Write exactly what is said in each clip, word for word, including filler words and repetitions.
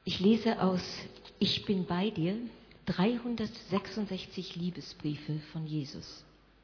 Ich lese aus Ich bin bei dir, dreihundertsechsundsechzig Liebesbriefe von Jesus.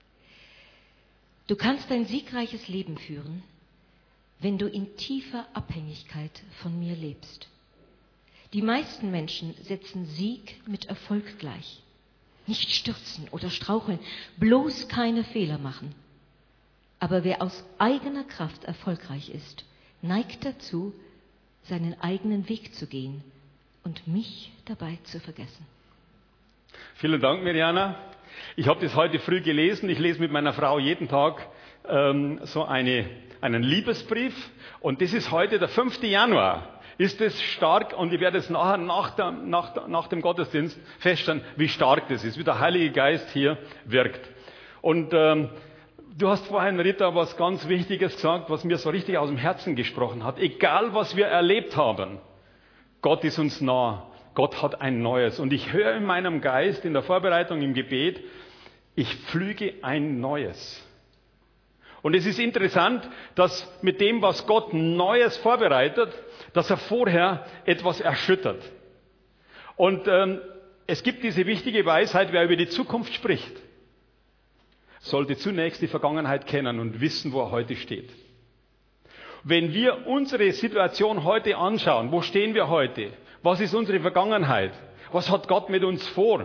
Du kannst ein siegreiches Leben führen, wenn du in tiefer Abhängigkeit von mir lebst. Die meisten Menschen setzen Sieg mit Erfolg gleich. Nicht stürzen oder straucheln, bloß keine Fehler machen. Aber wer aus eigener Kraft erfolgreich ist, neigt dazu, seinen eigenen Weg zu gehen und mich dabei zu vergessen. Vielen Dank, Mirjana. Ich habe das heute früh gelesen. Ich lese mit meiner Frau jeden Tag ähm, so eine, einen Liebesbrief. Und das ist heute der fünfte Januar. Ist es stark? Und ich werde es nachher nach, der, nach, nach dem Gottesdienst feststellen, wie stark das ist, wie der Heilige Geist hier wirkt. Und ähm, du hast vorhin, Rita, was ganz Wichtiges gesagt, was mir so richtig aus dem Herzen gesprochen hat. Egal, was wir erlebt haben, Gott ist uns nah. Gott hat ein Neues. Und ich höre in meinem Geist, in der Vorbereitung, im Gebet, ich pflüge ein Neues. Und es ist interessant, dass mit dem, was Gott Neues vorbereitet, dass er vorher etwas erschüttert. Und ähm, es gibt diese wichtige Weisheit, wer über die Zukunft spricht, sollte zunächst die Vergangenheit kennen und wissen, wo er heute steht. Wenn wir unsere Situation heute anschauen, wo stehen wir heute? Was ist unsere Vergangenheit? Was hat Gott mit uns vor?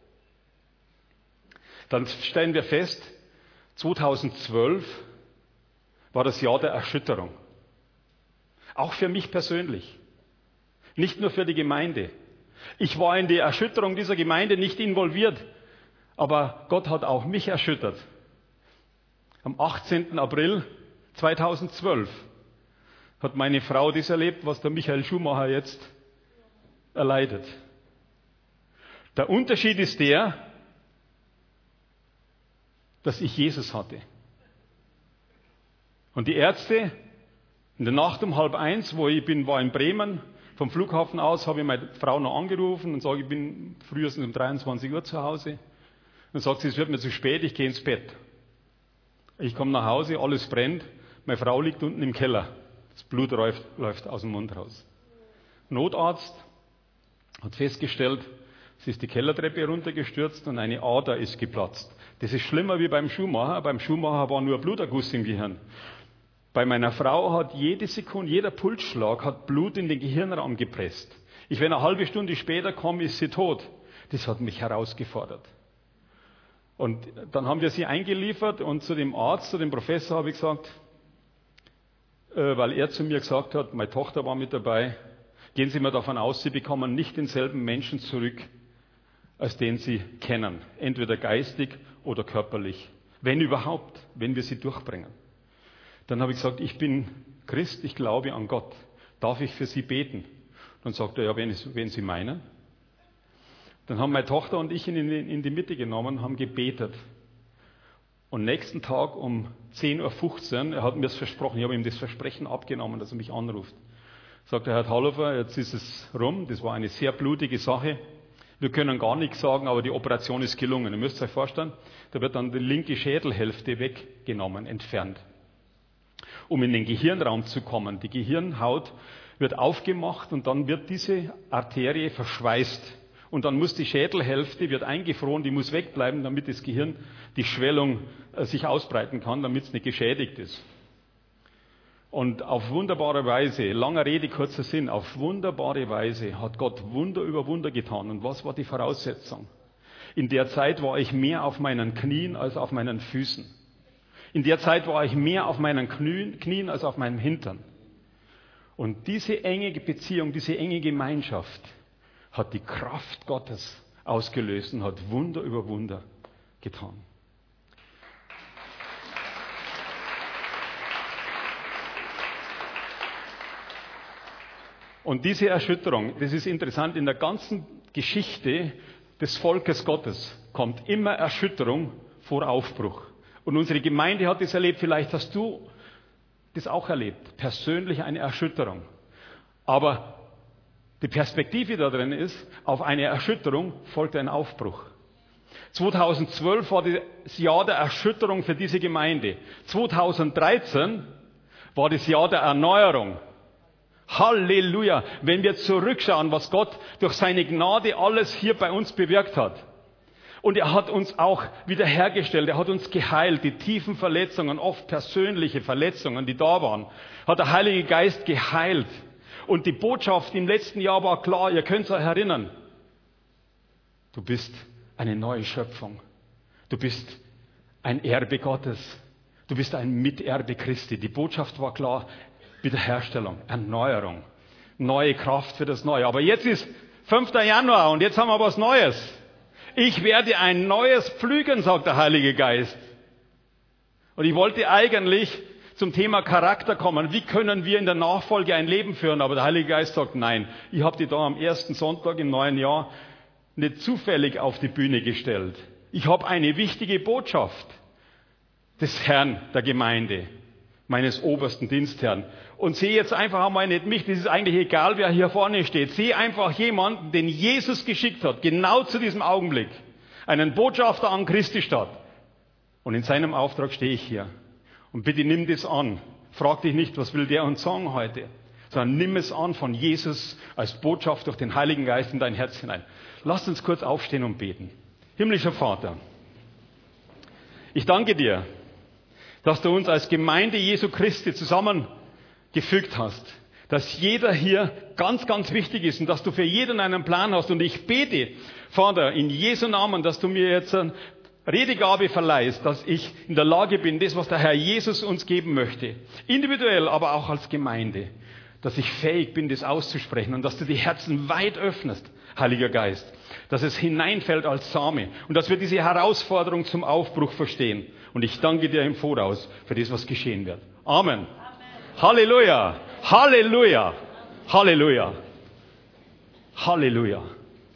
Dann stellen wir fest, zweitausendzwölf war das Jahr der Erschütterung. Auch für mich persönlich. Nicht nur für die Gemeinde. Ich war in die Erschütterung dieser Gemeinde nicht involviert, aber Gott hat auch mich erschüttert. Am achtzehnten April zweitausendzwölf hat meine Frau das erlebt, was der Michael Schumacher jetzt erleidet. Der Unterschied ist der, dass ich Jesus hatte. Und die Ärzte, in der Nacht um halb eins, wo ich bin, war in Bremen, vom Flughafen aus habe ich meine Frau noch angerufen und sage, ich bin frühestens um dreiundzwanzig Uhr zu Hause. Dann sagt sie, es wird mir zu spät, ich gehe ins Bett. Ich komme nach Hause, alles brennt, meine Frau liegt unten im Keller. Das Blut läuft, läuft aus dem Mund raus. Notarzt hat festgestellt, sie ist die Kellertreppe runtergestürzt und eine Ader ist geplatzt. Das ist schlimmer wie beim Schuhmacher. Beim Schuhmacher war nur Bluterguss im Gehirn. Bei meiner Frau hat jede Sekunde, jeder Pulsschlag hat Blut in den Gehirnraum gepresst. Ich, wenn eine halbe Stunde später komme, ist sie tot. Das hat mich herausgefordert. Und dann haben wir sie eingeliefert und zu dem Arzt, zu dem Professor habe ich gesagt, äh, weil er zu mir gesagt hat, meine Tochter war mit dabei, gehen Sie mal davon aus, Sie bekommen nicht denselben Menschen zurück, als den Sie kennen. Entweder geistig oder körperlich. Wenn überhaupt, wenn wir sie durchbringen. Dann habe ich gesagt, ich bin Christ, ich glaube an Gott. Darf ich für Sie beten? Dann sagt er, ja, wenn, wenn Sie meinen. Dann haben meine Tochter und ich ihn in, in die Mitte genommen, haben gebetet. Und nächsten Tag um zehn Uhr fünfzehn, er hat mir das versprochen, ich habe ihm das Versprechen abgenommen, dass er mich anruft. Sagt der Herr Hallofer, jetzt ist es rum, das war eine sehr blutige Sache. Wir können gar nichts sagen, aber die Operation ist gelungen. Ihr müsst euch vorstellen, da wird dann die linke Schädelhälfte weggenommen, entfernt. Um in den Gehirnraum zu kommen. Die Gehirnhaut wird aufgemacht und dann wird diese Arterie verschweißt. Und dann muss die Schädelhälfte, wird eingefroren, die muss wegbleiben, damit das Gehirn, die Schwellung äh, sich ausbreiten kann, damit es nicht geschädigt ist. Und auf wunderbare Weise, langer Rede, kurzer Sinn, auf wunderbare Weise hat Gott Wunder über Wunder getan. Und was war die Voraussetzung? In der Zeit war ich mehr auf meinen Knien als auf meinen Füßen. In der Zeit war ich mehr auf meinen Knien als auf meinem Hintern. Und diese enge Beziehung, diese enge Gemeinschaft hat die Kraft Gottes ausgelöst und hat Wunder über Wunder getan. Und diese Erschütterung, das ist interessant, in der ganzen Geschichte des Volkes Gottes kommt immer Erschütterung vor Aufbruch. Und unsere Gemeinde hat das erlebt, vielleicht hast du das auch erlebt, persönlich eine Erschütterung. Aber die Perspektive da drin ist, auf eine Erschütterung folgt ein Aufbruch. zweitausendzwölf war das Jahr der Erschütterung für diese Gemeinde. zweitausenddreizehn war das Jahr der Erneuerung. Halleluja! Wenn wir zurückschauen, was Gott durch seine Gnade alles hier bei uns bewirkt hat. Und er hat uns auch wiederhergestellt, er hat uns geheilt, die tiefen Verletzungen, oft persönliche Verletzungen, die da waren, hat der Heilige Geist geheilt. Und die Botschaft im letzten Jahr war klar, ihr könnt euch erinnern, du bist eine neue Schöpfung, du bist ein Erbe Gottes, du bist ein Miterbe Christi. Die Botschaft war klar, Wiederherstellung, Erneuerung, neue Kraft für das Neue. Aber jetzt ist fünfter Januar und jetzt haben wir was Neues. Ich werde ein neues pflügen, sagt der Heilige Geist. Und ich wollte eigentlich zum Thema Charakter kommen. Wie können wir in der Nachfolge ein Leben führen? Aber der Heilige Geist sagt, nein, ich habe die da am ersten Sonntag im neuen Jahr nicht zufällig auf die Bühne gestellt. Ich habe eine wichtige Botschaft des Herrn der Gemeinde, meines obersten Dienstherrn. Und sehe jetzt einfach einmal nicht mich, das ist eigentlich egal, wer hier vorne steht. Sehe einfach jemanden, den Jesus geschickt hat, genau zu diesem Augenblick. Einen Botschafter an Christi Stadt. Und in seinem Auftrag stehe ich hier. Und bitte nimm das an. Frag dich nicht, was will der uns sagen heute, sondern nimm es an von Jesus als Botschaft durch den Heiligen Geist in dein Herz hinein. Lasst uns kurz aufstehen und beten. Himmlischer Vater, ich danke dir, dass du uns als Gemeinde Jesu Christi zusammengefügt hast, dass jeder hier ganz, ganz wichtig ist und dass du für jeden einen Plan hast. Und ich bete, Vater, in Jesu Namen, dass du mir jetzt eine Redegabe verleihst, dass ich in der Lage bin, das, was der Herr Jesus uns geben möchte, individuell, aber auch als Gemeinde, dass ich fähig bin, das auszusprechen und dass du die Herzen weit öffnest, Heiliger Geist, dass es hineinfällt als Same und dass wir diese Herausforderung zum Aufbruch verstehen. Und ich danke dir im Voraus für das, was geschehen wird. Amen. Amen. Halleluja. Halleluja. Halleluja. Halleluja.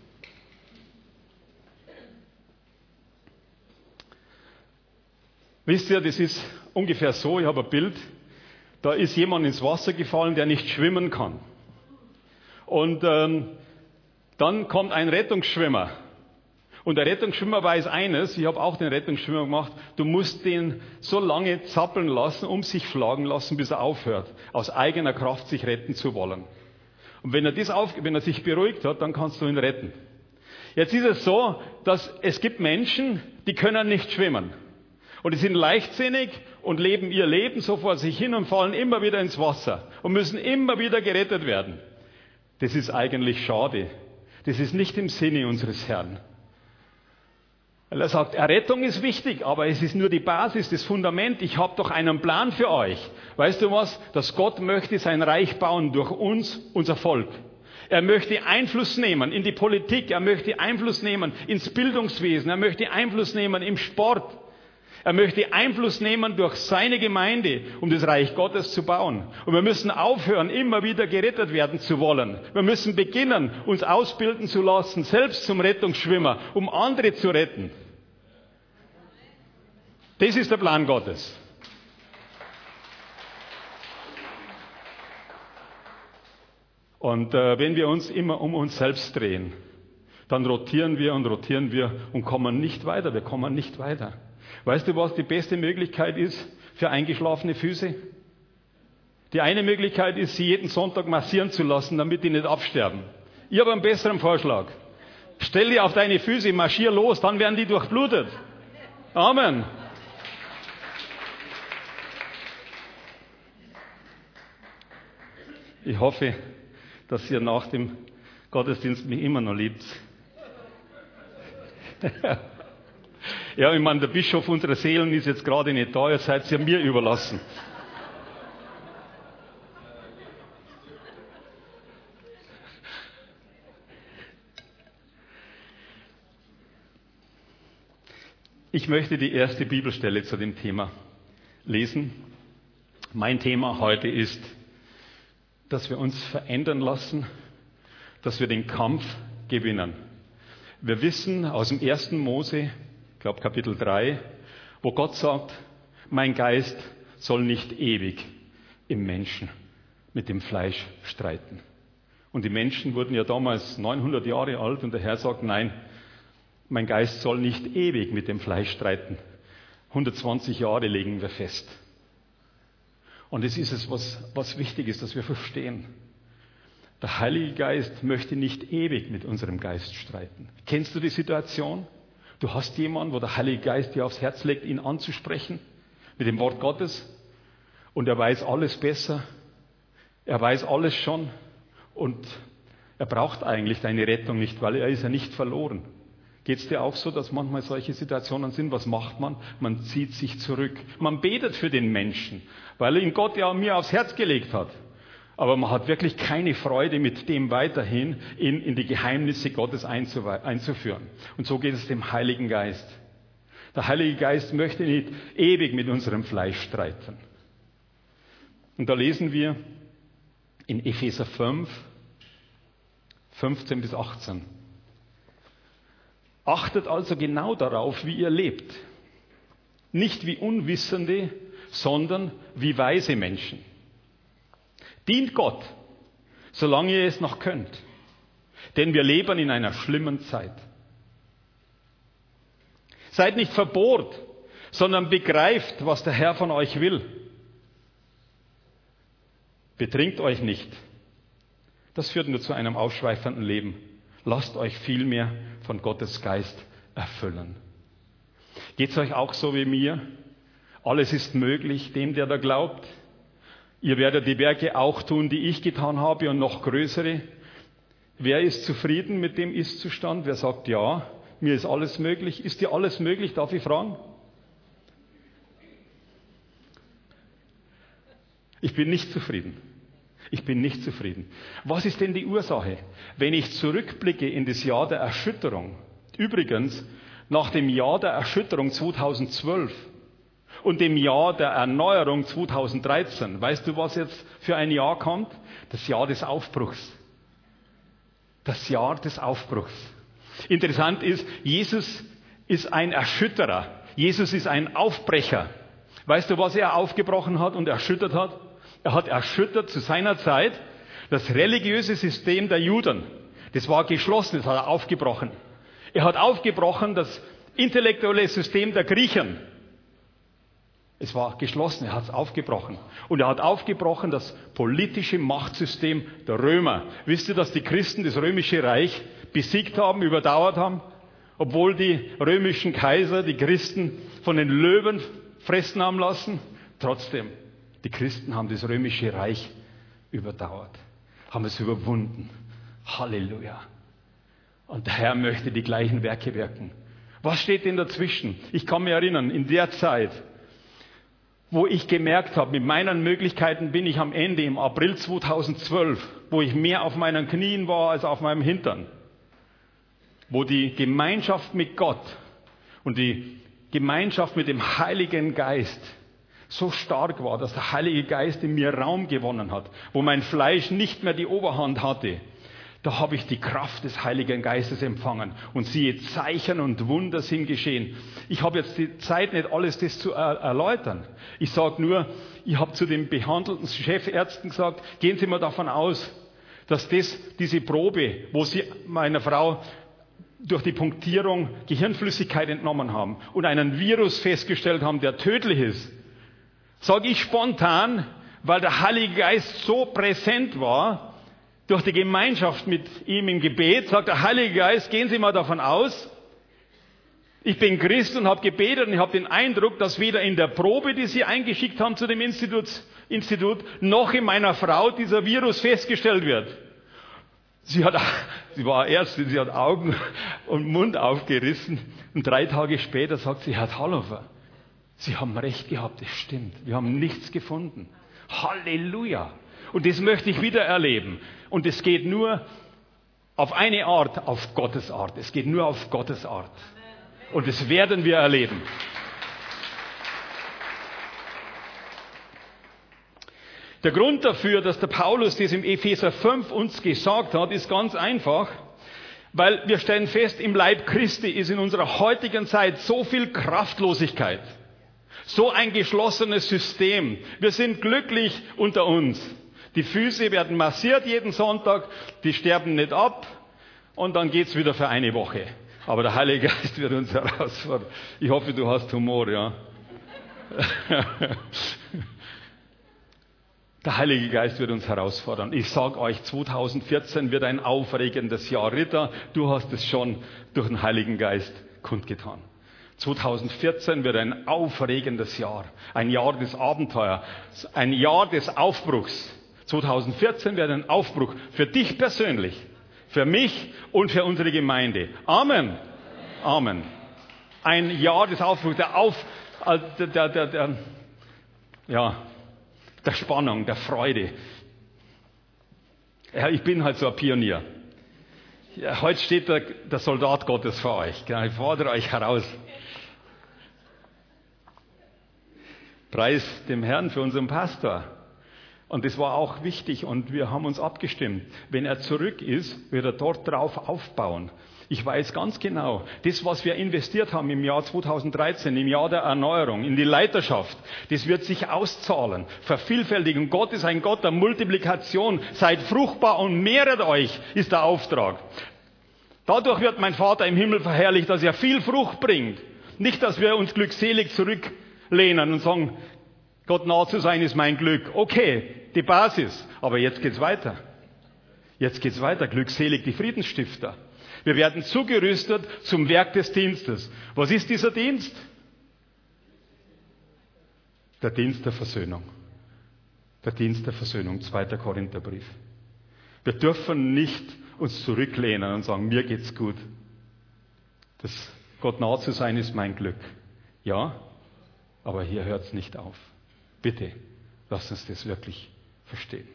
Wisst ihr, das ist ungefähr so, ich habe ein Bild, da ist jemand ins Wasser gefallen, der nicht schwimmen kann. Und ähm, dann kommt ein Rettungsschwimmer. Und der Rettungsschwimmer weiß eines, ich habe auch den Rettungsschwimmer gemacht, du musst den so lange zappeln lassen, um sich schlagen lassen, bis er aufhört, aus eigener Kraft sich retten zu wollen. Und wenn er, das auf, wenn er sich beruhigt hat, dann kannst du ihn retten. Jetzt ist es so, dass es gibt Menschen, die können nicht schwimmen. Und die sind leichtsinnig und leben ihr Leben so vor sich hin und fallen immer wieder ins Wasser und müssen immer wieder gerettet werden. Das ist eigentlich schade. Das ist nicht im Sinne unseres Herrn. Weil er sagt, Errettung ist wichtig, aber es ist nur die Basis, das Fundament. Ich habe doch einen Plan für euch. Weißt du was? Dass Gott möchte sein Reich bauen durch uns, unser Volk. Er möchte Einfluss nehmen in die Politik. Er möchte Einfluss nehmen ins Bildungswesen. Er möchte Einfluss nehmen im Sport. Er möchte Einfluss nehmen durch seine Gemeinde, um das Reich Gottes zu bauen. Und wir müssen aufhören, immer wieder gerettet werden zu wollen. Wir müssen beginnen, uns ausbilden zu lassen, selbst zum Rettungsschwimmer, um andere zu retten. Das ist der Plan Gottes. Und äh, wenn wir uns immer um uns selbst drehen, dann rotieren wir und rotieren wir und kommen nicht weiter. Wir kommen nicht weiter. Weißt du, was die beste Möglichkeit ist für eingeschlafene Füße? Die eine Möglichkeit ist, sie jeden Sonntag massieren zu lassen, damit die nicht absterben. Ich habe einen besseren Vorschlag. Stell die auf deine Füße, marschier los, dann werden die durchblutet. Amen. Ich hoffe, dass ihr nach dem Gottesdienst mich immer noch liebt. Ja, ich meine, der Bischof unserer Seelen ist jetzt gerade nicht da, ihr seid ja mir überlassen. Ich möchte die erste Bibelstelle zu dem Thema lesen. Mein Thema heute ist, dass wir uns verändern lassen, dass wir den Kampf gewinnen. Wir wissen aus dem ersten Mose, ich glaube Kapitel drei, wo Gott sagt, mein Geist soll nicht ewig im Menschen mit dem Fleisch streiten. Und die Menschen wurden ja damals neunhundert Jahre alt und der Herr sagt, nein, mein Geist soll nicht ewig mit dem Fleisch streiten. hundertzwanzig Jahre legen wir fest. Und es ist es, was, was wichtig ist, dass wir verstehen. Der Heilige Geist möchte nicht ewig mit unserem Geist streiten. Kennst du die Situation? Du hast jemanden, wo der Heilige Geist dir aufs Herz legt, ihn anzusprechen mit dem Wort Gottes, und er weiß alles besser, er weiß alles schon und er braucht eigentlich deine Rettung nicht, weil er ist ja nicht verloren. Geht es dir auch so, dass manchmal solche Situationen sind? Was macht man? Man zieht sich zurück. Man betet für den Menschen, weil ihn Gott ja mir aufs Herz gelegt hat. Aber man hat wirklich keine Freude, mit dem weiterhin in, in die Geheimnisse Gottes einzuführen. Und so geht es dem Heiligen Geist. Der Heilige Geist möchte nicht ewig mit unserem Fleisch streiten. Und da lesen wir in Epheser fünf, fünfzehn bis achtzehn. Achtet also genau darauf, wie ihr lebt. Nicht wie Unwissende, sondern wie weise Menschen. Dient Gott, solange ihr es noch könnt. Denn wir leben in einer schlimmen Zeit. Seid nicht verbohrt, sondern begreift, was der Herr von euch will. Betrinkt euch nicht. Das führt nur zu einem ausschweifenden Leben. Lasst euch vielmehr von Gottes Geist erfüllen. Geht es euch auch so wie mir? Alles ist möglich, dem, der da glaubt. Ihr werdet die Werke auch tun, die ich getan habe, und noch größere. Wer ist zufrieden mit dem Ist-Zustand? Wer sagt, ja, mir ist alles möglich? Ist dir alles möglich? Darf ich fragen? Ich bin nicht zufrieden. Ich bin nicht zufrieden. Was ist denn die Ursache? Wenn ich zurückblicke in das Jahr der Erschütterung, übrigens nach dem Jahr der Erschütterung zweitausendzwölf und dem Jahr der Erneuerung zweitausenddreizehn, weißt du, was jetzt für ein Jahr kommt? Das Jahr des Aufbruchs. Das Jahr des Aufbruchs. Interessant ist, Jesus ist ein Erschütterer. Jesus ist ein Aufbrecher. Weißt du, was er aufgebrochen hat und erschüttert hat? Er hat erschüttert zu seiner Zeit das religiöse System der Juden. Das war geschlossen, das hat er aufgebrochen. Er hat aufgebrochen das intellektuelle System der Griechen. Es war geschlossen, er hat es aufgebrochen. Und er hat aufgebrochen das politische Machtsystem der Römer. Wisst ihr, dass die Christen das römische Reich besiegt haben, überdauert haben? Obwohl die römischen Kaiser die Christen von den Löwen fressen haben lassen? Trotzdem, die Christen haben das römische Reich überdauert, haben es überwunden. Halleluja. Und der Herr möchte die gleichen Werke wirken. Was steht denn dazwischen? Ich kann mich erinnern, in der Zeit, wo ich gemerkt habe, mit meinen Möglichkeiten bin ich am Ende im April zweitausendzwölf, wo ich mehr auf meinen Knien war als auf meinem Hintern, wo die Gemeinschaft mit Gott und die Gemeinschaft mit dem Heiligen Geist so stark war, dass der Heilige Geist in mir Raum gewonnen hat, wo mein Fleisch nicht mehr die Oberhand hatte. Da habe ich die Kraft des Heiligen Geistes empfangen. Und siehe, Zeichen und Wunder sind geschehen. Ich habe jetzt die Zeit nicht, alles das zu er- erläutern. Ich sage nur, ich habe zu den behandelten Chefärzten gesagt, gehen Sie mal davon aus, dass das, diese Probe, wo Sie meiner Frau durch die Punktierung Gehirnflüssigkeit entnommen haben und einen Virus festgestellt haben, der tödlich ist, sage ich spontan, weil der Heilige Geist so präsent war, durch die Gemeinschaft mit ihm im Gebet, sagt der Heilige Geist, gehen Sie mal davon aus, ich bin Christ und habe gebetet und ich habe den Eindruck, dass weder in der Probe, die Sie eingeschickt haben zu dem Institut, Institut noch in meiner Frau dieser Virus festgestellt wird. Sie, hat, sie war Ärztin, sie hat Augen und Mund aufgerissen und drei Tage später sagt sie, Herr Thalhofer, Sie haben recht gehabt, es stimmt. Wir haben nichts gefunden. Halleluja. Und das möchte ich wieder erleben. Und es geht nur auf eine Art, auf Gottes Art. Es geht nur auf Gottes Art. Und das werden wir erleben. Der Grund dafür, dass der Paulus das im Epheser fünf uns gesagt hat, ist ganz einfach. Weil wir stellen fest, im Leib Christi ist in unserer heutigen Zeit so viel Kraftlosigkeit. So ein geschlossenes System. Wir sind glücklich unter uns. Die Füße werden massiert jeden Sonntag, die sterben nicht ab und dann geht's wieder für eine Woche. Aber der Heilige Geist wird uns herausfordern. Ich hoffe, du hast Humor, ja. Der Heilige Geist wird uns herausfordern. Ich sage euch, zweitausendvierzehn wird ein aufregendes Jahr. Ritter, du hast es schon durch den Heiligen Geist kundgetan. zweitausendvierzehn wird ein aufregendes Jahr. Ein Jahr des Abenteuers. Ein Jahr des Aufbruchs. zweitausendvierzehn wird ein Aufbruch für dich persönlich, für mich und für unsere Gemeinde. Amen. Amen. Ein Jahr des Aufbruchs, der Auf, der, der, der, der, ja, der Spannung, der Freude. Ja, ich bin halt so ein Pionier. Ja, heute steht der, der Soldat Gottes vor euch. Ich fordere euch heraus. Preis dem Herrn für unseren Pastor. Und das war auch wichtig und wir haben uns abgestimmt. Wenn er zurück ist, wird er dort drauf aufbauen. Ich weiß ganz genau, das, was wir investiert haben im Jahr zweitausenddreizehn, im Jahr der Erneuerung, in die Leiterschaft, das wird sich auszahlen, vervielfältigen. Gott ist ein Gott der Multiplikation. Seid fruchtbar und mehret euch, ist der Auftrag. Dadurch wird mein Vater im Himmel verherrlicht, dass er viel Frucht bringt. Nicht, dass wir uns glückselig zurücklehnen und sagen, Gott nah zu sein ist mein Glück. Okay, die Basis. Aber jetzt geht's weiter. Jetzt geht's weiter. Glückselig die Friedensstifter. Wir werden zugerüstet zum Werk des Dienstes. Was ist dieser Dienst? Der Dienst der Versöhnung. Der Dienst der Versöhnung, zweiter Korintherbrief. Wir dürfen nicht uns zurücklehnen und sagen, mir geht's gut. Das Gott nah zu sein ist mein Glück. Ja, aber hier hört's nicht auf. Bitte, lasst uns das wirklich verstehen.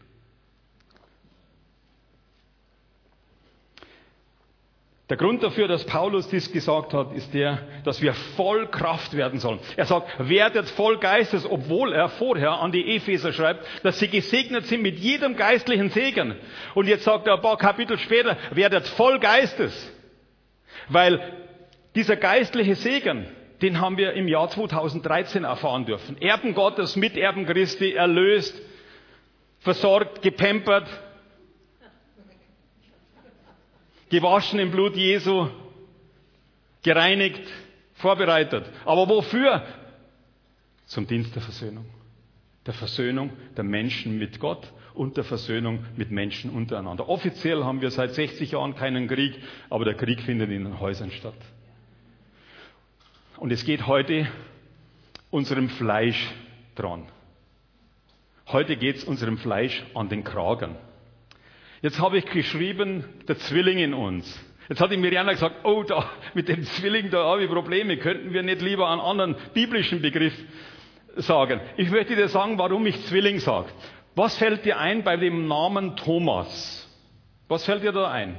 Der Grund dafür, dass Paulus dies gesagt hat, ist der, dass wir voll Kraft werden sollen. Er sagt, werdet voll Geistes, obwohl er vorher an die Epheser schreibt, dass sie gesegnet sind mit jedem geistlichen Segen. Und jetzt sagt er ein paar Kapitel später, werdet voll Geistes. Weil dieser geistliche Segen, den haben wir im Jahr zweitausenddreizehn erfahren dürfen. Erben Gottes, Miterben Christi, erlöst, versorgt, gepampert, gewaschen im Blut Jesu, gereinigt, vorbereitet. Aber wofür? Zum Dienst der Versöhnung. Der Versöhnung der Menschen mit Gott und der Versöhnung mit Menschen untereinander. Offiziell haben wir seit sechzig Jahren keinen Krieg, aber der Krieg findet in den Häusern statt. Und es geht heute unserem Fleisch dran. Heute geht es unserem Fleisch an den Kragen. Jetzt habe ich geschrieben, der Zwilling in uns. Jetzt hat die Mirjana gesagt, oh, da, mit dem Zwilling, da habe ich Probleme. Könnten wir nicht lieber einen anderen biblischen Begriff sagen? Ich möchte dir sagen, warum ich Zwilling sage. Was fällt dir ein bei dem Namen Thomas? Was fällt dir da ein?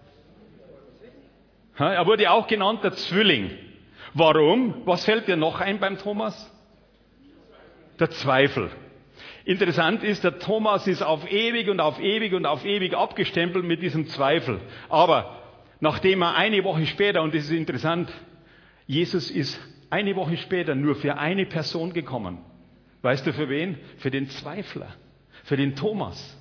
Er wurde auch genannt der Zwilling. Warum? Was fällt dir noch ein beim Thomas? Der Zweifel. Interessant ist, der Thomas ist auf ewig und auf ewig und auf ewig abgestempelt mit diesem Zweifel. Aber nachdem er eine Woche später, und das ist interessant, Jesus ist eine Woche später nur für eine Person gekommen. Weißt du für wen? Für den Zweifler, für den Thomas.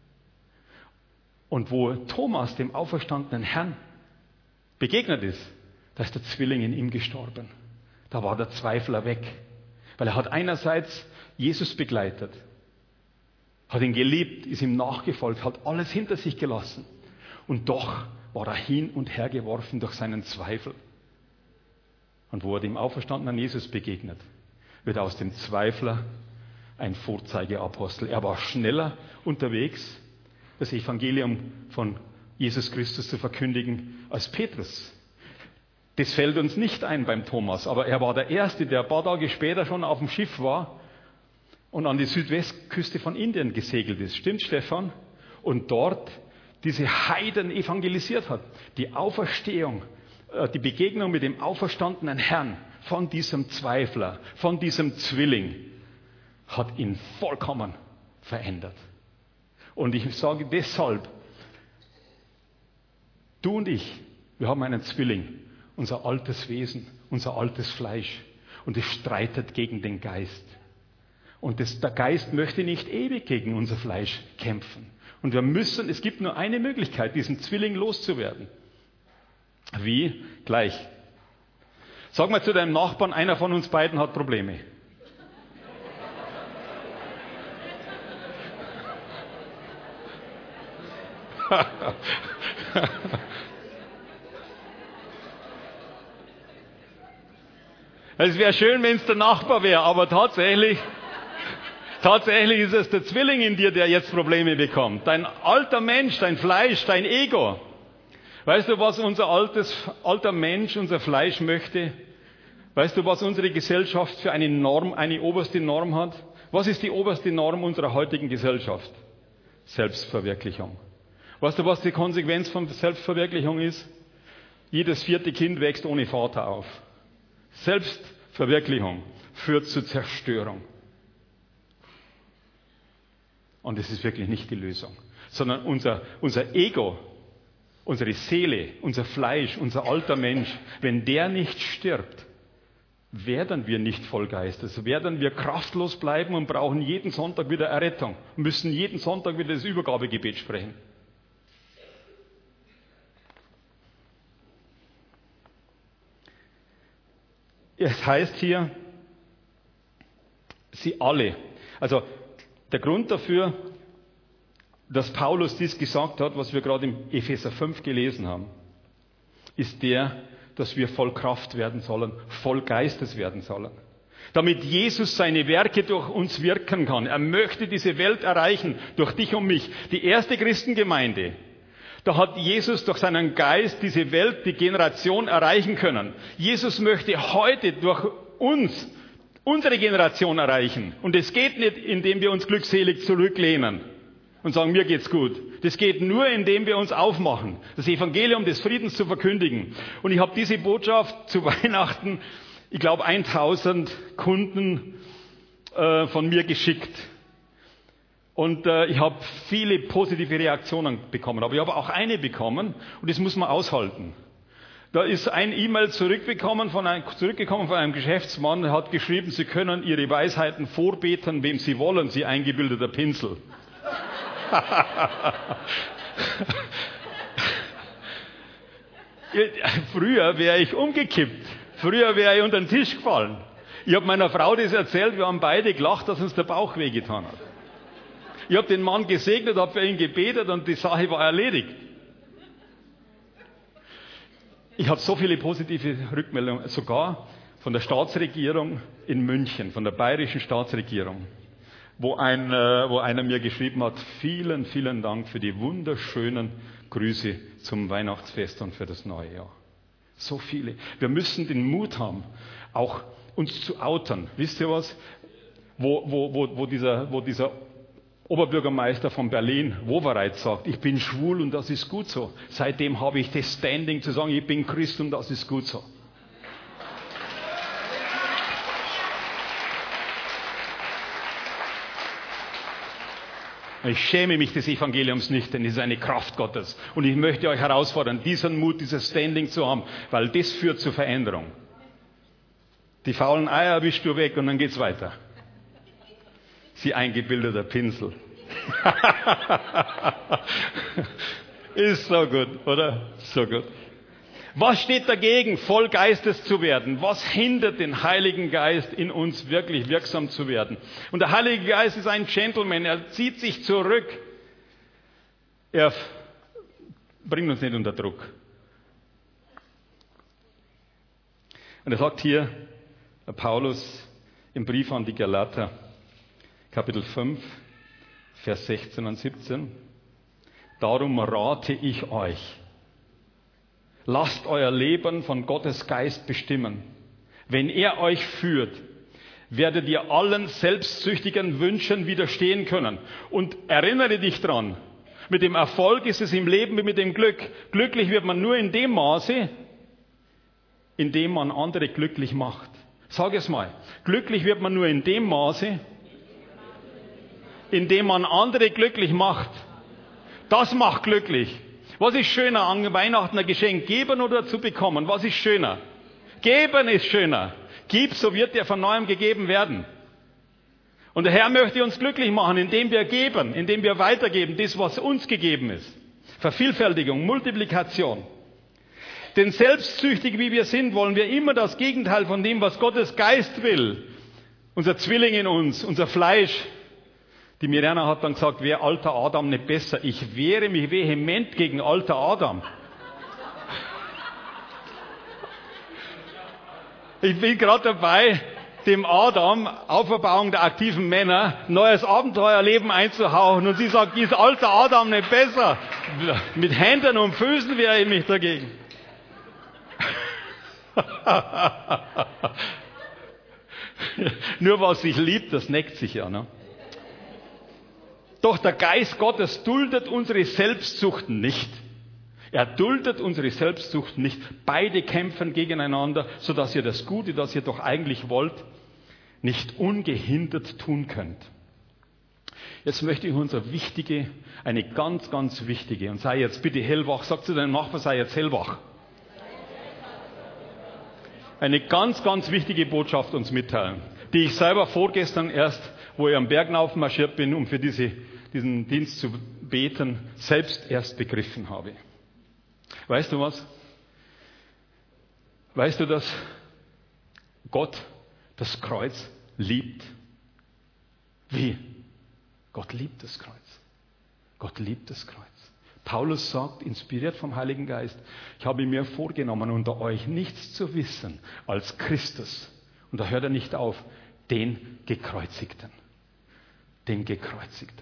Und wo Thomas dem auferstandenen Herrn begegnet ist, da ist der Zwilling in ihm gestorben. Da war der Zweifler weg. Weil er hat einerseits Jesus begleitet, hat ihn geliebt, ist ihm nachgefolgt, hat alles hinter sich gelassen. Und doch war er hin und her geworfen durch seinen Zweifel. Und wo er dem auferstandenen Jesus begegnet, wird aus dem Zweifler ein Vorzeigeapostel. Er war schneller unterwegs, das Evangelium von Jesus Christus zu verkündigen, als Petrus. Das fällt uns nicht ein beim Thomas, aber er war der Erste, der ein paar Tage später schon auf dem Schiff war und an die Südwestküste von Indien gesegelt ist. Stimmt, Stefan? Und dort diese Heiden evangelisiert hat. Die Auferstehung, die Begegnung mit dem auferstandenen Herrn von diesem Zweifler, von diesem Zwilling, hat ihn vollkommen verändert. Und ich sage deshalb, du und ich, wir haben einen Zwilling, unser altes Wesen, unser altes Fleisch. Und es streitet gegen den Geist. Und das, der Geist möchte nicht ewig gegen unser Fleisch kämpfen. Und wir müssen, es gibt nur eine Möglichkeit, diesen Zwilling loszuwerden. Wie? Gleich. Sag mal zu deinem Nachbarn, einer von uns beiden hat Probleme. Es wäre schön, wenn es der Nachbar wäre, aber tatsächlich, tatsächlich ist es der Zwilling in dir, der jetzt Probleme bekommt. Dein alter Mensch, dein Fleisch, dein Ego. Weißt du, was unser altes, alter Mensch, unser Fleisch möchte? Weißt du, was unsere Gesellschaft für eine Norm, eine oberste Norm hat? Was ist die oberste Norm unserer heutigen Gesellschaft? Selbstverwirklichung. Weißt du, was die Konsequenz von Selbstverwirklichung ist? Jedes vierte Kind wächst ohne Vater auf. Selbstverwirklichung führt zu Zerstörung. Und das ist wirklich nicht die Lösung. Sondern unser, unser Ego, unsere Seele, unser Fleisch, unser alter Mensch, wenn der nicht stirbt, werden wir nicht voll Geistes, werden wir kraftlos bleiben und brauchen jeden Sonntag wieder Errettung, müssen jeden Sonntag wieder das Übergabegebet sprechen. Es heißt hier, sie alle. Also der Grund dafür, dass Paulus dies gesagt hat, was wir gerade im Epheser fünf gelesen haben, ist der, dass wir voll Kraft werden sollen, voll Geistes werden sollen. Damit Jesus seine Werke durch uns wirken kann. Er möchte diese Welt erreichen, durch dich und mich. Die erste Christengemeinde, da hat Jesus durch seinen Geist diese Welt, die Generation erreichen können. Jesus möchte heute durch uns unsere Generation erreichen. Und es geht nicht, indem wir uns glückselig zurücklehnen und sagen, mir geht's gut. Das geht nur, indem wir uns aufmachen, das Evangelium des Friedens zu verkündigen. Und ich habe diese Botschaft zu Weihnachten, ich glaube, tausend Kunden äh, von mir geschickt. Und äh, ich habe viele positive Reaktionen bekommen. Aber ich habe auch eine bekommen und das muss man aushalten. Da ist ein E-Mail zurückbekommen von einem, zurückgekommen von einem Geschäftsmann, der hat geschrieben, Sie können Ihre Weisheiten vorbeten, wem Sie wollen, Sie eingebildeter Pinsel. Früher wäre ich umgekippt. Früher wäre ich unter den Tisch gefallen. Ich habe meiner Frau das erzählt, wir haben beide gelacht, dass uns der Bauch wehgetan hat. Ich habe den Mann gesegnet, habe für ihn gebetet und die Sache war erledigt. Ich habe so viele positive Rückmeldungen, sogar von der Staatsregierung in München, von der bayerischen Staatsregierung, wo, ein, äh, wo einer mir geschrieben hat, vielen, vielen Dank für die wunderschönen Grüße zum Weihnachtsfest und für das neue Jahr. So viele. Wir müssen den Mut haben, auch uns zu outen. Wisst ihr was? Wo, wo, wo, wo, dieser, wo dieser Oberbürgermeister von Berlin, Wowereit, sagt, ich bin schwul und das ist gut so. Seitdem habe ich das Standing zu sagen, ich bin Christ und das ist gut so. Ich schäme mich des Evangeliums nicht, denn es ist eine Kraft Gottes. Und ich möchte euch herausfordern, diesen Mut, dieses Standing zu haben, weil das führt zur Veränderung. Die faulen Eier wischst du weg und dann geht's weiter. Sie eingebildeter Pinsel. Ist so gut, oder? So gut. Was steht dagegen, voll Geistes zu werden? Was hindert den Heiligen Geist in uns wirklich wirksam zu werden? Und der Heilige Geist ist ein Gentleman, er zieht sich zurück. Er bringt uns nicht unter Druck. Und er sagt hier, Paulus im Brief an die Galater, Kapitel fünf, Vers sechzehn und siebzehn. Darum rate ich euch, lasst euer Leben von Gottes Geist bestimmen. Wenn er euch führt, werdet ihr allen selbstsüchtigen Wünschen widerstehen können. Und erinnere dich dran, mit dem Erfolg ist es im Leben wie mit dem Glück. Glücklich wird man nur in dem Maße, in dem man andere glücklich macht. Sag es mal. Glücklich wird man nur in dem Maße, indem man andere glücklich macht. Das macht glücklich. Was ist schöner, an Weihnachten ein Geschenk geben oder zu bekommen? Was ist schöner? Geben ist schöner. Gib, so wird dir von neuem gegeben werden. Und der Herr möchte uns glücklich machen, indem wir geben, indem wir weitergeben, das, was uns gegeben ist. Vervielfältigung, Multiplikation. Denn selbstsüchtig wie wir sind, wollen wir immer das Gegenteil von dem, was Gottes Geist will. Unser Zwilling in uns, unser Fleisch, Die Mirjana hat dann gesagt, wäre alter Adam nicht besser? Ich wehre mich vehement gegen alter Adam. Ich bin gerade dabei, dem Adam, Auferbauung der aktiven Männer, neues Abenteuerleben einzuhauchen. Und sie sagt, ist alter Adam nicht besser? Mit Händen und Füßen wehre ich mich dagegen. Nur was sich liebt, das neckt sich ja. Ne? Doch der Geist Gottes duldet unsere Selbstsucht nicht. Er duldet unsere Selbstsucht nicht. Beide kämpfen gegeneinander, sodass ihr das Gute, das ihr doch eigentlich wollt, nicht ungehindert tun könnt. Jetzt möchte ich unsere wichtige, eine ganz, ganz wichtige, und sei jetzt bitte hellwach, sag zu deinem Nachbarn, sei jetzt hellwach. Eine ganz, ganz wichtige Botschaft uns mitteilen, die ich selber vorgestern erst, wo ich am Berg aufmarschiert bin, um für diese, diesen Dienst zu beten, selbst erst begriffen habe. Weißt du was? Weißt du, dass Gott das Kreuz liebt? Wie? Gott liebt das Kreuz. Gott liebt das Kreuz. Paulus sagt, inspiriert vom Heiligen Geist, ich habe mir vorgenommen, unter euch nichts zu wissen als Christus. Und da hört er nicht auf, den Gekreuzigten. Den Gekreuzigten.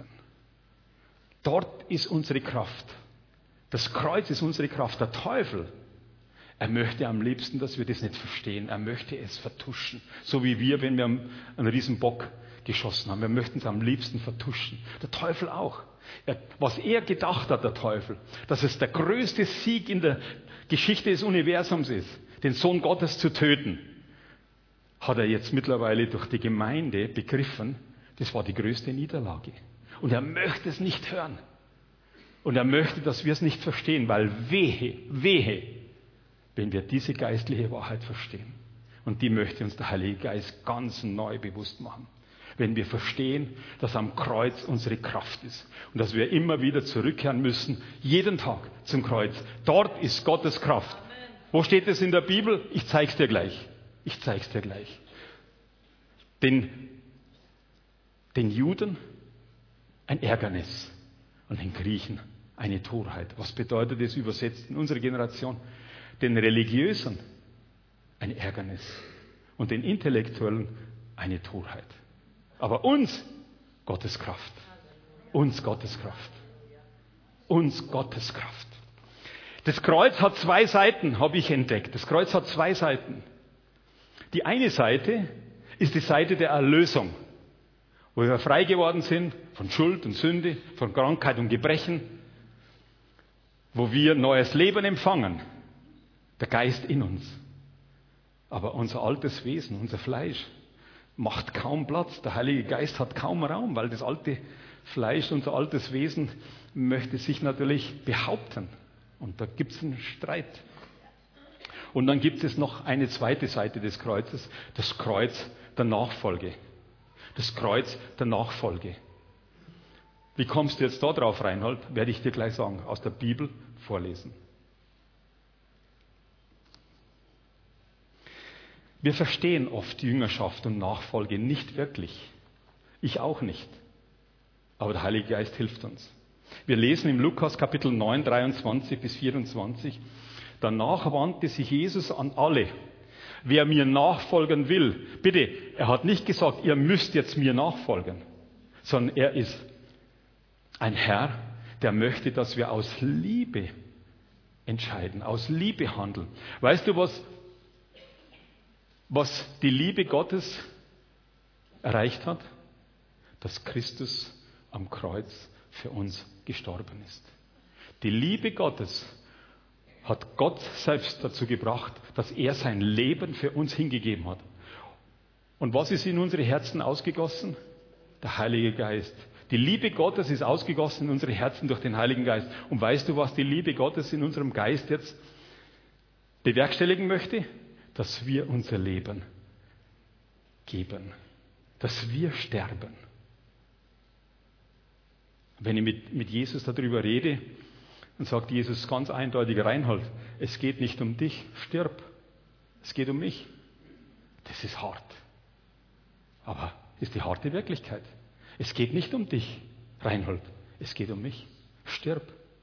Dort ist unsere Kraft. Das Kreuz ist unsere Kraft. Der Teufel, er möchte am liebsten, dass wir das nicht verstehen. Er möchte es vertuschen. So wie wir, wenn wir einen riesen Bock geschossen haben. Wir möchten es am liebsten vertuschen. Der Teufel auch. Er, was er gedacht hat, der Teufel, dass es der größte Sieg in der Geschichte des Universums ist, den Sohn Gottes zu töten, hat er jetzt mittlerweile durch die Gemeinde begriffen, das war die größte Niederlage. Und er möchte es nicht hören. Und er möchte, dass wir es nicht verstehen, weil wehe, wehe, wenn wir diese geistliche Wahrheit verstehen. Und die möchte uns der Heilige Geist ganz neu bewusst machen. Wenn wir verstehen, dass am Kreuz unsere Kraft ist und dass wir immer wieder zurückkehren müssen, jeden Tag zum Kreuz. Dort ist Gottes Kraft. Wo steht es in der Bibel? Ich zeig's dir gleich. Ich zeig's dir gleich. Den, den Juden ein Ärgernis und den Griechen eine Torheit. Was bedeutet das übersetzt in unserer Generation? Den Religiösen ein Ärgernis und den Intellektuellen eine Torheit. Aber uns Gottes Kraft. Uns Gottes Kraft. Uns Gottes Kraft. Das Kreuz hat zwei Seiten, habe ich entdeckt. Das Kreuz hat zwei Seiten. Die eine Seite ist die Seite der Erlösung, wo wir frei geworden sind von Schuld und Sünde, von Krankheit und Gebrechen, wo wir neues Leben empfangen. Der Geist in uns. Aber unser altes Wesen, unser Fleisch, macht kaum Platz. Der Heilige Geist hat kaum Raum, weil das alte Fleisch, unser altes Wesen, möchte sich natürlich behaupten. Und da gibt es einen Streit. Und dann gibt es noch eine zweite Seite des Kreuzes, das Kreuz der Nachfolge. Das Kreuz der Nachfolge. Wie kommst du jetzt da drauf, Reinhold? Werde ich dir gleich sagen, aus der Bibel vorlesen. Wir verstehen oft Jüngerschaft und Nachfolge nicht wirklich. Ich auch nicht. Aber der Heilige Geist hilft uns. Wir lesen im Lukas Kapitel neun, dreiundzwanzig bis vierundzwanzig. Danach wandte sich Jesus an alle. Wer mir nachfolgen will, bitte, er hat nicht gesagt, ihr müsst jetzt mir nachfolgen, sondern er ist ein Herr, der möchte, dass wir aus Liebe entscheiden, aus Liebe handeln. Weißt du, was Was die Liebe Gottes erreicht hat? Dass Christus am Kreuz für uns gestorben ist. Die Liebe Gottes hat Gott selbst dazu gebracht, dass er sein Leben für uns hingegeben hat. Und was ist in unsere Herzen ausgegossen? Der Heilige Geist. Die Liebe Gottes ist ausgegossen in unsere Herzen durch den Heiligen Geist. Und weißt du, was die Liebe Gottes in unserem Geist jetzt bewerkstelligen möchte? Dass wir unser Leben geben, dass wir sterben. Wenn ich mit, mit Jesus darüber rede, dann sagt Jesus ganz eindeutig, Reinhold, es geht nicht um dich, stirb, es geht um mich. Das ist hart, aber ist die harte Wirklichkeit. Es geht nicht um dich, Reinhold. Es geht um mich. Stirb.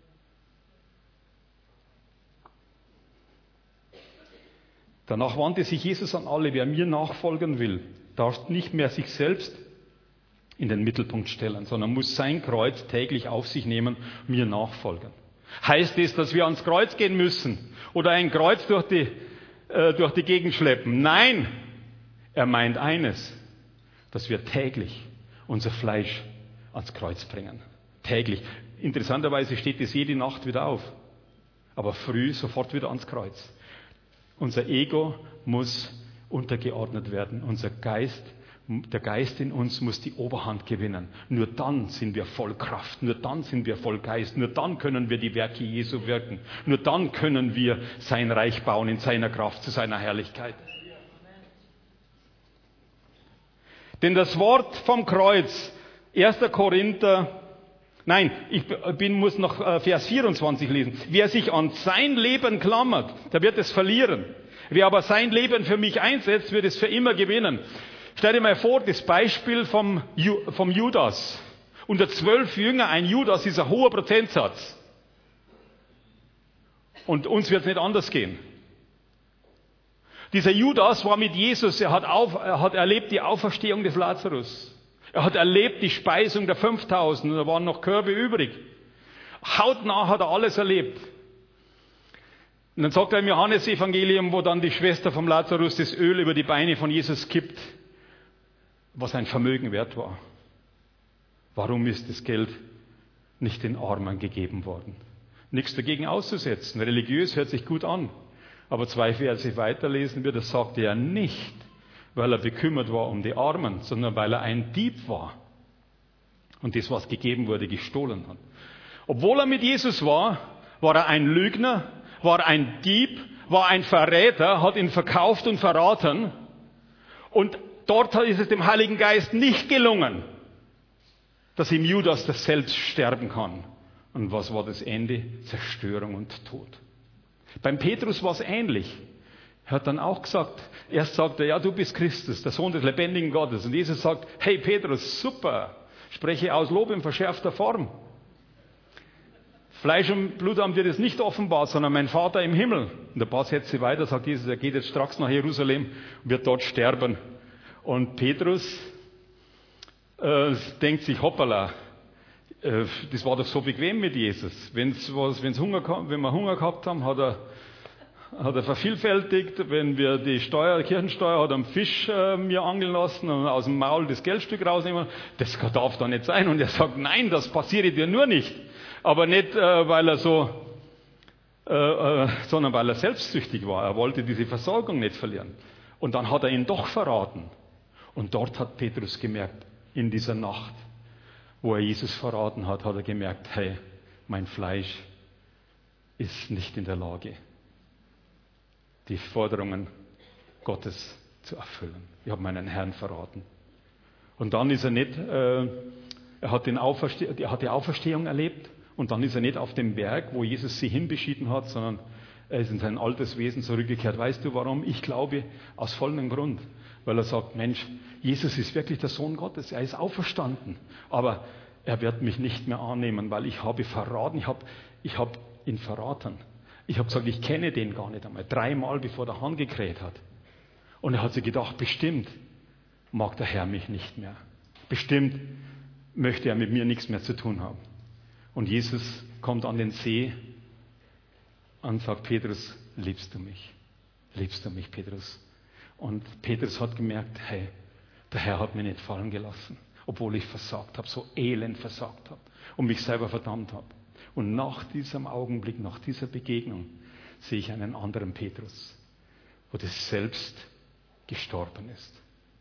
Danach wandte sich Jesus an alle, wer mir nachfolgen will, darf nicht mehr sich selbst in den Mittelpunkt stellen, sondern muss sein Kreuz täglich auf sich nehmen, mir nachfolgen. Heißt es, dass wir ans Kreuz gehen müssen oder ein Kreuz durch die, äh, durch die Gegend schleppen? Nein, er meint eines, dass wir täglich unser Fleisch ans Kreuz bringen. Täglich. Interessanterweise steht es jede Nacht wieder auf, aber früh sofort wieder ans Kreuz. Unser Ego muss untergeordnet werden. Unser Geist, der Geist in uns muss die Oberhand gewinnen. Nur dann sind wir voll Kraft. Nur dann sind wir voll Geist. Nur dann können wir die Werke Jesu wirken. Nur dann können wir sein Reich bauen in seiner Kraft, zu seiner Herrlichkeit. Denn das Wort vom Kreuz, erster Korinther, nein, ich bin, muss noch Vers vierundzwanzig lesen. Wer sich an sein Leben klammert, der wird es verlieren. Wer aber sein Leben für mich einsetzt, wird es für immer gewinnen. Stell dir mal vor, das Beispiel vom, vom Judas. Unter zwölf Jünger, ein Judas ist ein hoher Prozentsatz. Und uns wird es nicht anders gehen. Dieser Judas war mit Jesus, er hat, auf, er hat erlebt die Auferstehung des Lazarus. Er hat erlebt die Speisung der fünftausend und da waren noch Körbe übrig. Hautnah hat er alles erlebt. Und dann sagt er im Johannesevangelium, wo dann die Schwester vom Lazarus das Öl über die Beine von Jesus kippt, was ein Vermögen wert war. Warum ist das Geld nicht den Armen gegeben worden? Nichts dagegen auszusetzen. Religiös hört sich gut an. Aber zwei Verse weiterlesen wir, das sagte er nicht, weil er bekümmert war um die Armen, sondern weil er ein Dieb war. Und das, was gegeben wurde, gestohlen hat. Obwohl er mit Jesus war, war er ein Lügner, war ein Dieb, war ein Verräter, hat ihn verkauft und verraten. Und dort ist es dem Heiligen Geist nicht gelungen, dass ihm Judas das selbst sterben kann. Und was war das Ende? Zerstörung und Tod. Beim Petrus war es ähnlich. Er hat dann auch gesagt, erst sagt er, ja, du bist Christus, der Sohn des lebendigen Gottes. Und Jesus sagt, hey Petrus, super, spreche aus Lob in verschärfter Form. Fleisch und Blut haben dir das nicht offenbart, sondern mein Vater im Himmel. Und ein paar Sätze weiter sagt Jesus, er geht jetzt straks nach Jerusalem und wird dort sterben. Und Petrus äh, denkt sich, hoppala, äh, das war doch so bequem mit Jesus. Wenn's was, wenn's Hunger, wenn wir Hunger gehabt haben, hat er, hat er vervielfältigt. Wenn wir die Steuer, Kirchensteuer, hat er einen Fisch äh, mir angeln lassen und aus dem Maul das Geldstück rausnehmen. Das darf doch nicht sein. Und er sagt, nein, das passiere dir nur nicht. Aber nicht, äh, weil er so, äh, äh, sondern weil er selbstsüchtig war. Er wollte diese Versorgung nicht verlieren. Und dann hat er ihn doch verraten. Und dort hat Petrus gemerkt, in dieser Nacht, wo er Jesus verraten hat, hat er gemerkt, hey, mein Fleisch ist nicht in der Lage, die Forderungen Gottes zu erfüllen. Ich habe meinen Herrn verraten. Und dann ist er nicht, äh, er hat, den Auferste- er hat die Auferstehung erlebt. Und dann ist er nicht auf dem Berg, wo Jesus sie hinbeschieden hat, sondern er ist in sein altes Wesen zurückgekehrt. Weißt du warum? Ich glaube, aus folgendem Grund. Weil er sagt, Mensch, Jesus ist wirklich der Sohn Gottes. Er ist auferstanden. Aber er wird mich nicht mehr annehmen, weil ich habe verraten. Ich habe, ich habe ihn verraten. Ich habe gesagt, ich kenne den gar nicht einmal. Dreimal, bevor der Hahn gekräht hat. Und er hat sich gedacht, bestimmt mag der Herr mich nicht mehr. Bestimmt möchte er mit mir nichts mehr zu tun haben. Und Jesus kommt an den See und sagt, Petrus, liebst du mich? Liebst du mich, Petrus? Und Petrus hat gemerkt, hey, der Herr hat mich nicht fallen gelassen, obwohl ich versagt habe, so elend versagt habe und mich selber verdammt habe. Und nach diesem Augenblick, nach dieser Begegnung, sehe ich einen anderen Petrus, wo das Selbst gestorben ist.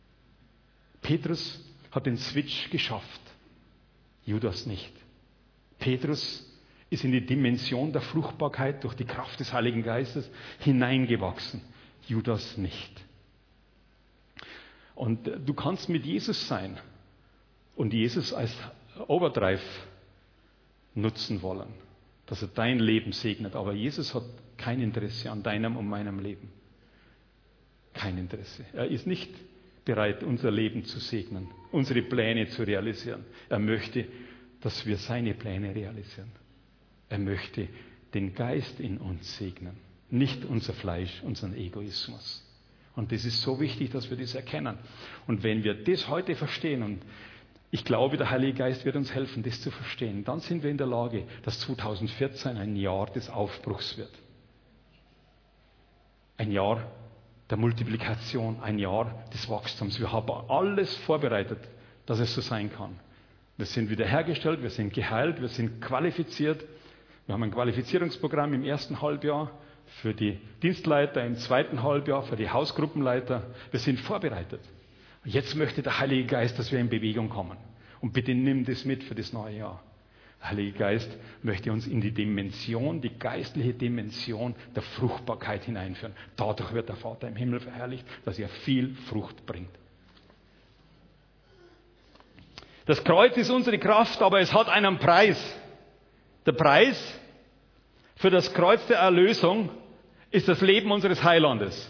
Petrus hat den Switch geschafft, Judas nicht. Petrus ist in die Dimension der Fruchtbarkeit durch die Kraft des Heiligen Geistes hineingewachsen. Judas nicht. Und du kannst mit Jesus sein und Jesus als Overdrive nutzen wollen, dass er dein Leben segnet. Aber Jesus hat kein Interesse an deinem und meinem Leben. Kein Interesse. Er ist nicht bereit, unser Leben zu segnen, unsere Pläne zu realisieren. Er möchte, dass wir seine Pläne realisieren. Er möchte den Geist in uns segnen, nicht unser Fleisch, unseren Egoismus. Und das ist so wichtig, dass wir das erkennen. Und wenn wir das heute verstehen, und ich glaube, der Heilige Geist wird uns helfen, das zu verstehen, dann sind wir in der Lage, dass zweitausendvierzehn ein Jahr des Aufbruchs wird. Ein Jahr der Multiplikation, ein Jahr des Wachstums. Wir haben alles vorbereitet, dass es so sein kann. Wir sind wiederhergestellt, wir sind geheilt, wir sind qualifiziert. Wir haben ein Qualifizierungsprogramm im ersten Halbjahr für die Dienstleiter, im zweiten Halbjahr für die Hausgruppenleiter. Wir sind vorbereitet. Und jetzt möchte der Heilige Geist, dass wir in Bewegung kommen. Und bitte nimm das mit für das neue Jahr. Der Heilige Geist möchte uns in die Dimension, die geistliche Dimension der Fruchtbarkeit hineinführen. Dadurch wird der Vater im Himmel verherrlicht, dass er viel Frucht bringt. Das Kreuz ist unsere Kraft, aber es hat einen Preis. Der Preis für das Kreuz der Erlösung ist das Leben unseres Heilandes.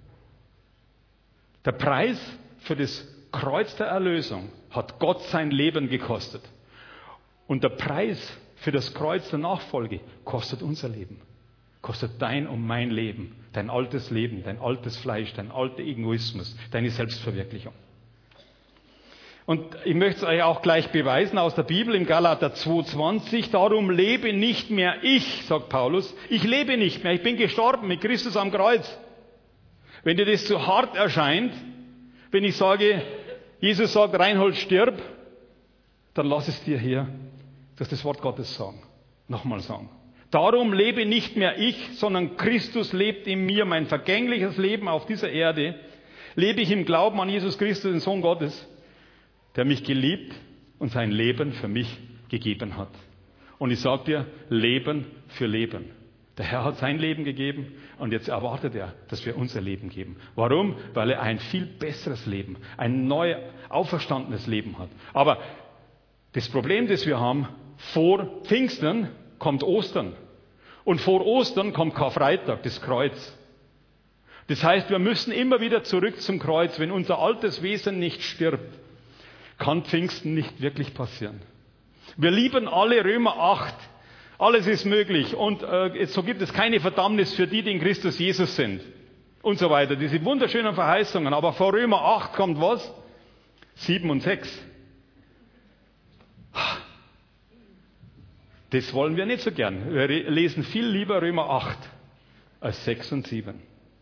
Der Preis für das Kreuz der Erlösung hat Gott sein Leben gekostet. Und der Preis für das Kreuz der Nachfolge kostet unser Leben. Kostet dein und mein Leben, dein altes Leben, dein altes Fleisch, dein alter Egoismus, deine Selbstverwirklichung. Und ich möchte es euch auch gleich beweisen aus der Bibel im Galater zwei zwanzig. Darum lebe nicht mehr ich, sagt Paulus. Ich lebe nicht mehr. Ich bin gestorben mit Christus am Kreuz. Wenn dir das zu hart erscheint, wenn ich sage, Jesus sagt, Reinhold, stirb, dann lass es dir hier, dass das Wort Gottes sagen. Nochmal sagen. Darum lebe nicht mehr ich, sondern Christus lebt in mir. Mein vergängliches Leben auf dieser Erde lebe ich im Glauben an Jesus Christus, den Sohn Gottes, der mich geliebt und sein Leben für mich gegeben hat. Und ich sage dir, Leben für Leben. Der Herr hat sein Leben gegeben und jetzt erwartet er, dass wir unser Leben geben. Warum? Weil er ein viel besseres Leben, ein neu auferstandenes Leben hat. Aber das Problem, das wir haben, vor Pfingsten kommt Ostern. Und vor Ostern kommt Karfreitag, das Kreuz. Das heißt, wir müssen immer wieder zurück zum Kreuz. Wenn unser altes Wesen nicht stirbt, kann Pfingsten nicht wirklich passieren. Wir lieben alle Römer acht. Alles ist möglich. Und äh, so gibt es keine Verdammnis für die, die in Christus Jesus sind. Und so weiter. Diese wunderschönen Verheißungen. Aber vor Römer acht kommt was? sieben und sechs. Das wollen wir nicht so gern. Wir lesen viel lieber Römer acht als sechs und sieben.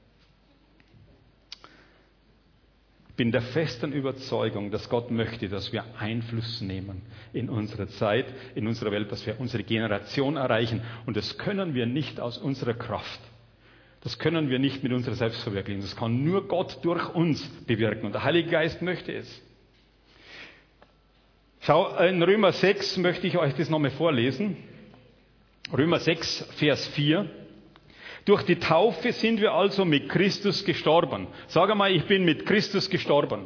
Ich bin der festen Überzeugung, dass Gott möchte, dass wir Einfluss nehmen in unsere Zeit, in unserer Welt, dass wir unsere Generation erreichen. Und das können wir nicht aus unserer Kraft. Das können wir nicht mit unserer Selbstverwirklichung. Das kann nur Gott durch uns bewirken. Und der Heilige Geist möchte es. Schau, in Römer sechs möchte ich euch das nochmal vorlesen. Römer sechs, Vers vier. Durch die Taufe sind wir also mit Christus gestorben. Sag einmal, ich bin mit Christus gestorben.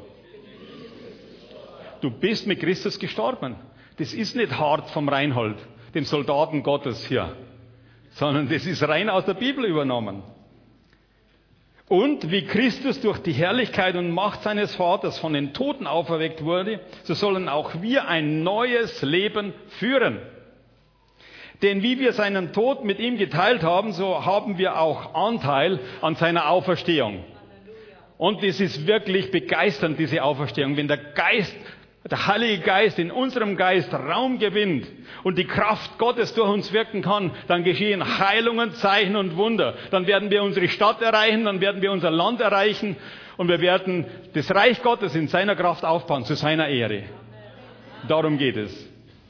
Du bist mit Christus gestorben. Das ist nicht hart vom Reinhold, dem Soldaten Gottes hier, sondern das ist rein aus der Bibel übernommen. Und wie Christus durch die Herrlichkeit und Macht seines Vaters von den Toten auferweckt wurde, so sollen auch wir ein neues Leben führen. Denn wie wir seinen Tod mit ihm geteilt haben, so haben wir auch Anteil an seiner Auferstehung. Und es ist wirklich begeisternd, diese Auferstehung, wenn der Geist, der Heilige Geist in unserem Geist Raum gewinnt und die Kraft Gottes durch uns wirken kann, dann geschehen Heilungen, Zeichen und Wunder. Dann werden wir unsere Stadt erreichen, dann werden wir unser Land erreichen und wir werden das Reich Gottes in seiner Kraft aufbauen, zu seiner Ehre. Darum geht es.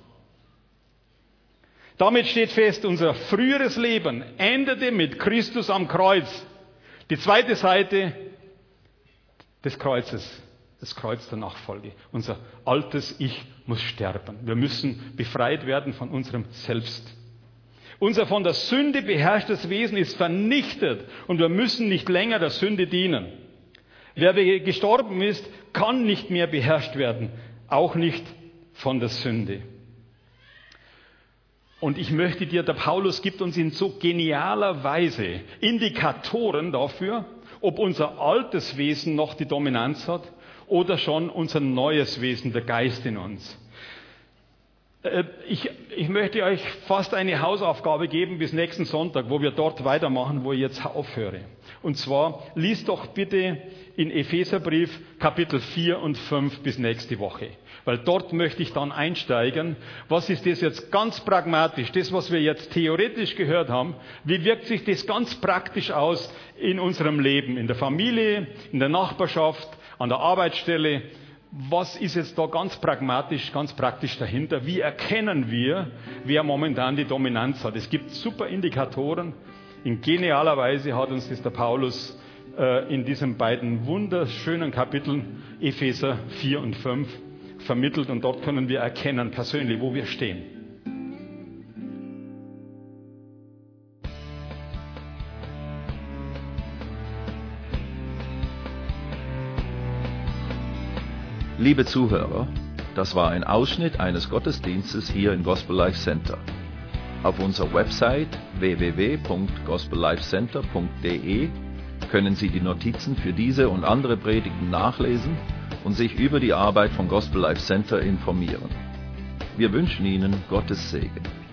Damit steht fest, unser früheres Leben endete mit Christus am Kreuz. Die zweite Seite des Kreuzes, das Kreuz der Nachfolge. Unser altes Ich muss sterben. Wir müssen befreit werden von unserem Selbst. Unser von der Sünde beherrschtes Wesen ist vernichtet und wir müssen nicht länger der Sünde dienen. Wer gestorben ist, kann nicht mehr beherrscht werden, auch nicht von der Sünde. Und ich möchte dir, der Paulus gibt uns in so genialer Weise Indikatoren dafür, ob unser altes Wesen noch die Dominanz hat oder schon unser neues Wesen, der Geist in uns. Ich, ich möchte euch fast eine Hausaufgabe geben bis nächsten Sonntag, wo wir dort weitermachen, wo ich jetzt aufhöre. Und zwar, liest doch bitte in Epheserbrief Kapitel vier und fünf bis nächste Woche. Weil dort möchte ich dann einsteigen. Was ist das jetzt ganz pragmatisch? Das, was wir jetzt theoretisch gehört haben, wie wirkt sich das ganz praktisch aus in unserem Leben, in der Familie, in der Nachbarschaft, an der Arbeitsstelle? Was ist jetzt da ganz pragmatisch, ganz praktisch dahinter? Wie erkennen wir, wer momentan die Dominanz hat? Es gibt super Indikatoren. In genialer Weise hat uns das der Paulus äh, in diesen beiden wunderschönen Kapiteln, Epheser vier und fünf, vermittelt. Und dort können wir erkennen, persönlich, wo wir stehen. Liebe Zuhörer, das war ein Ausschnitt eines Gottesdienstes hier im Gospel Life Center. Auf unserer Website w w w punkt gospel life center punkt d e können Sie die Notizen für diese und andere Predigten nachlesen und sich über die Arbeit von Gospel Life Center informieren. Wir wünschen Ihnen Gottes Segen.